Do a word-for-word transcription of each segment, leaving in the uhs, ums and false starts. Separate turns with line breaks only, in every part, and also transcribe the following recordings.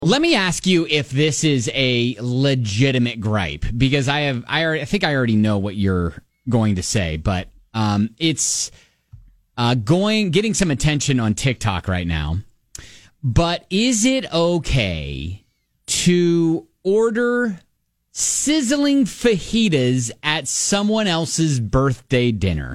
Let me ask you if this is a legitimate gripe, because I have, I, already, I think I already know what you're going to say, but um, it's uh, going, getting some attention on TikTok right now. But is it okay to order sizzling fajitas at someone else's birthday dinner?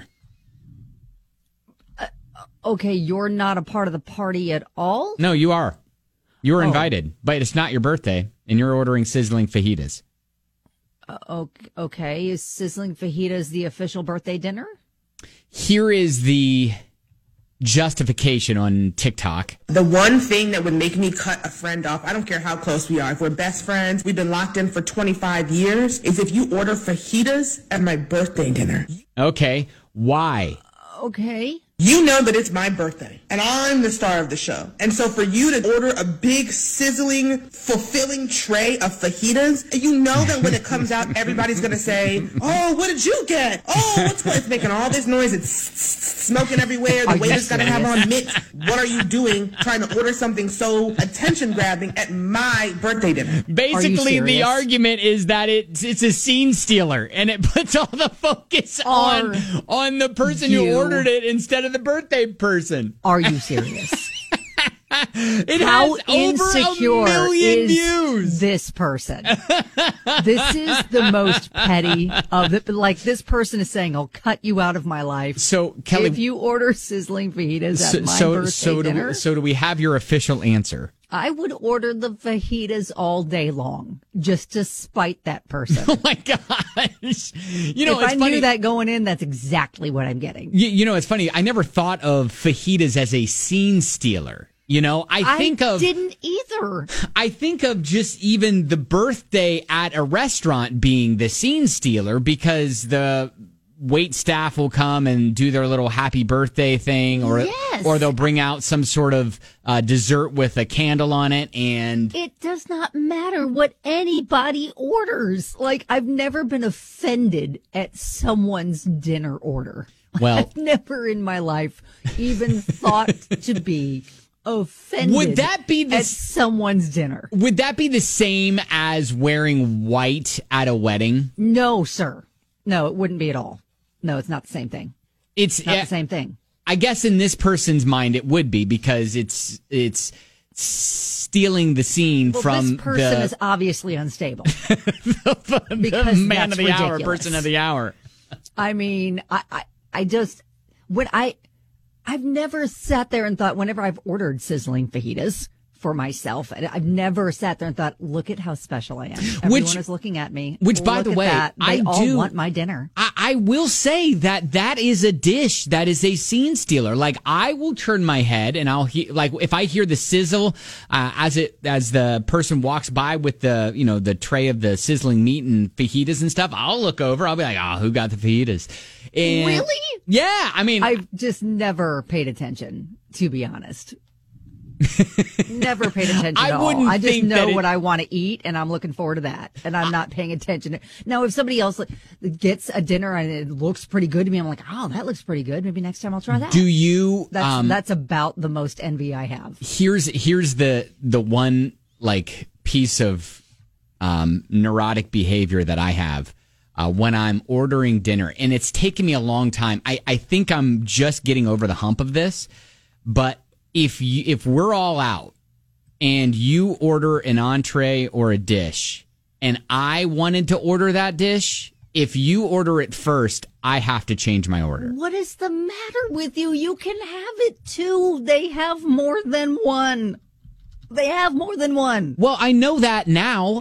Uh, okay, you're not a part of the party at all?
No, you are. You're
oh.
invited, but it's not your birthday, and you're ordering sizzling fajitas.
Uh, okay, is sizzling fajitas the official birthday dinner?
Here is the justification on TikTok.
The one thing that would make me cut a friend off, I don't care how close we are, if we're best friends, we've been locked in for twenty-five years, is if you order fajitas at my birthday dinner.
Okay, why?
Okay.
You know that it's my birthday, and I'm the star of the show. And so for you to order a big, sizzling, fulfilling tray of fajitas, you know that when it comes out, everybody's going to say, oh, what did you get? Oh, what's what? It's making all this noise. It's smoking everywhere. The waiter's got to have on mitts. What are you doing trying to order something so attention-grabbing at my birthday dinner?
Basically, the argument is that it's, it's a scene stealer, and it puts all the focus
Are
on, on the person
you-
who ordered it instead of the birthday person.
Are you serious?
It
How
has over
insecure
a million
is
views.
this person? This is the most petty of the, like, this person is saying, I'll cut you out of my life.
So, Kelly,
if you order sizzling fajitas
so,
at my
so,
birthday
so do
dinner,
we, so do we have your official answer?
I would order the fajitas all day long just to spite that person.
Oh my gosh. You know,
if
it's
I
funny.
knew that going in, that's exactly what I'm getting.
You, you know, it's funny. I never thought of fajitas as a scene stealer. You know, I think
I
of
didn't either.
I think of just even the birthday at a restaurant being the scene stealer, because the wait staff will come and do their little happy birthday thing, or
Yes.
or they'll bring out some sort of uh, dessert with a candle on it, and
It does not matter what anybody orders. Like, I've never been offended at someone's dinner order.
well,
I've never in my life even thought to be offended
would that be the
at
s-
someone's dinner.
would that be the same as wearing white at a wedding?
No, sir. No, it wouldn't be at all. No, it's not the same thing.
It's
Not
uh,
the same thing.
I guess in this person's mind it would be, because it's it's stealing the scene
Well,
from
this person
the,
is obviously unstable.
the
because
man
that's
of the hour,
ridiculous.
person of the hour.
I mean, I, I, I just, when I, I've never sat there and thought, whenever I've ordered sizzling fajitas for myself, and I've never sat there and thought, look at how special I am. Everyone
Which-
is looking at me.
which, by
Look
the
at
way,
that. They
I
all
do-
want my dinner.
I, I will say that that is a dish that is a scene stealer. Like, I will turn my head and I'll hear, like, if I hear the sizzle uh, as it as the person walks by with the, you know, the tray of the sizzling meat and fajitas and stuff, I'll look over. I'll be like, oh, who got the fajitas? And
Really?
Yeah, I mean,
I've just never paid attention, to be honest. Never paid attention
I
at all.
wouldn't
I just
think
know
that it-
what I want to eat, and I'm looking forward to that. And I'm not paying attention. Now, if somebody else like, gets a dinner and it looks pretty good to me, I'm like, oh, that looks pretty good. Maybe next time I'll try that.
do you?
That's
um,
that's about the most envy I have.
here's here's the the one like piece of um, neurotic behavior that I have uh, when I'm ordering dinner, and it's taken me a long time. I, I think I'm just getting over the hump of this, but if you, if we're all out and you order an entree or a dish, and I wanted to order that dish, if you order it first, I have to change my order.
What is the matter with you? You can have it too. They have more than one. They have more than one.
Well, I know that now.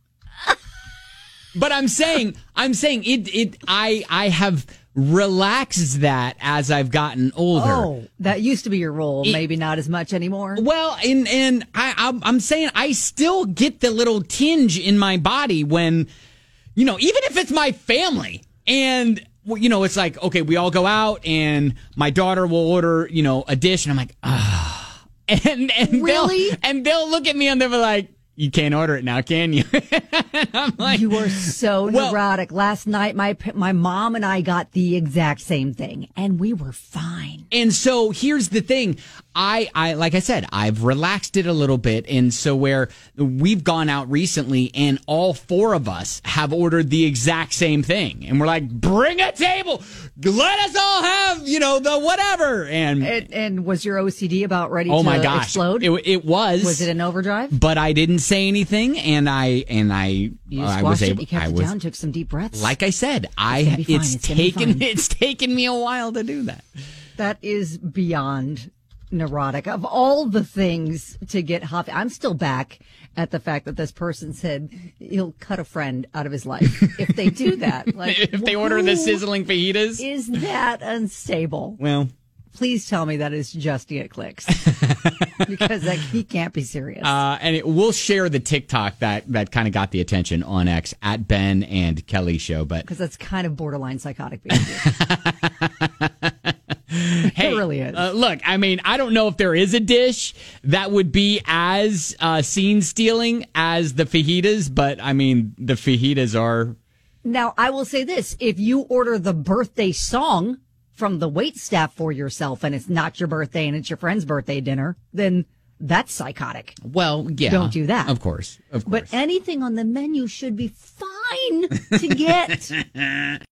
But I'm saying, I'm saying it, it, I, I have relaxed that as I've gotten older.
Oh, that used to be your role.
It-
Maybe not as much anymore.
Well, and, and I, I'm, I'm saying I still get the little tinge in my body when, you know, even if it's my family and, well, you know, it's like, okay, we all go out and my daughter will order, you know, a dish and I'm like, ah, and, and
Really?
they'll, and they'll look at me and they'll be like, you can't order it now, can you? And I'm like,
You are so
Well-
neurotic. Last night, my my mom and I got the exact same thing, and we were fine.
and so here's the thing. I, I, like I said, I've relaxed it a little bit. And so where we've gone out recently and all four of us have ordered the exact same thing. And we're like, bring a table. Let us all have, you know, the whatever. And,
And, and was your O C D about ready
oh
to
my gosh,
explode?
it, it was.
Was it an overdrive?
But I didn't say anything. And I, and I,
You
uh,
just
I
watched
was
it,
able,
you kept
I
it
was,
down, took some deep breaths.
like I said, I,
gonna be fine,
it's
it's gonna be
taken,
fine.
it's taken me a while to do that.
That is beyond neurotic. Of all the things to get huffy, I'm still back at the fact that this person said he'll cut a friend out of his life if they do that. Like,
If they order the
who
sizzling fajitas.
is that unstable?
Well,
Please tell me that is just to get clicks, because like, he can't be serious.
Uh, and it, we'll share the TikTok that, that kind of got the attention on X at Ben and Kelly Show. But
Because that's kind of borderline psychotic behavior.
hey,
it really is.
Uh, look, I mean, I don't know if there is a dish that would be as uh, scene stealing as the fajitas, but I mean, the fajitas are.
Now, I will say this. If you order the birthday song from the wait staff for yourself and it's not your birthday and it's your friend's birthday dinner, then that's psychotic.
Well, yeah.
Don't do that.
Of course. Of course.
But anything on the menu should be fine to get.